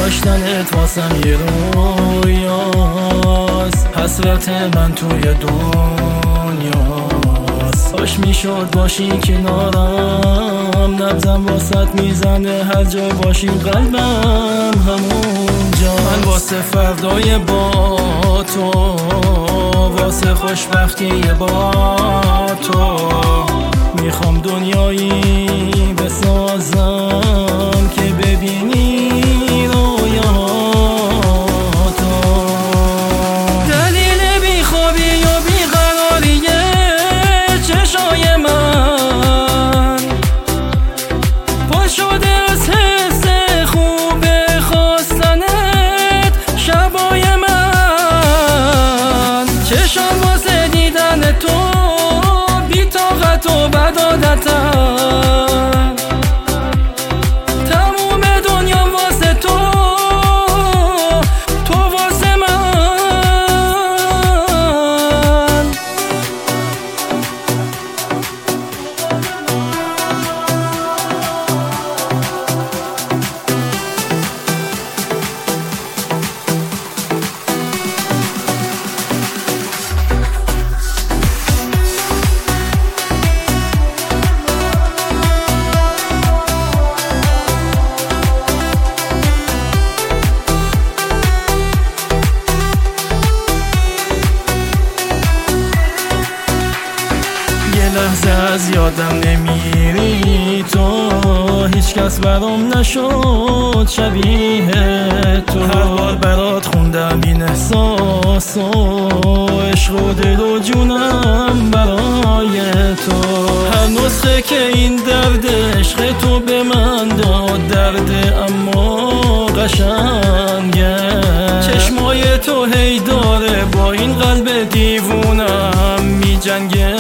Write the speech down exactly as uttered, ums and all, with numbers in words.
داشتنت واسم یه رویاست، حسرت من توی دنیاست. کاش میشد باشی کنارم، نبضم واسط میزنه هر جا باشی، قلبم همونجا. من واسه فردای با تو، واسه خوشبختی با تو، میخوام دنیایی بسازم که ببینی رویاتو. دلیل بیخوابی و بیقراری چشای من پر شده از حس خوب خواستنت شبای من. چشم واسه دیدن تو بی طاقت و بد عادتم، تموم دنیا واسه تو، تو واسه من. لحظه از یادم نمیری تو، هیچ کس برام نشد شبیه تو. هر بار برات خوندم این احساس و عشق و دل و جونم برای تو. هر نسخه که این درد عشق تو به من داد درده اما قشنگه. چشمای تو هی داره با این قلب دیوونم می جنگه.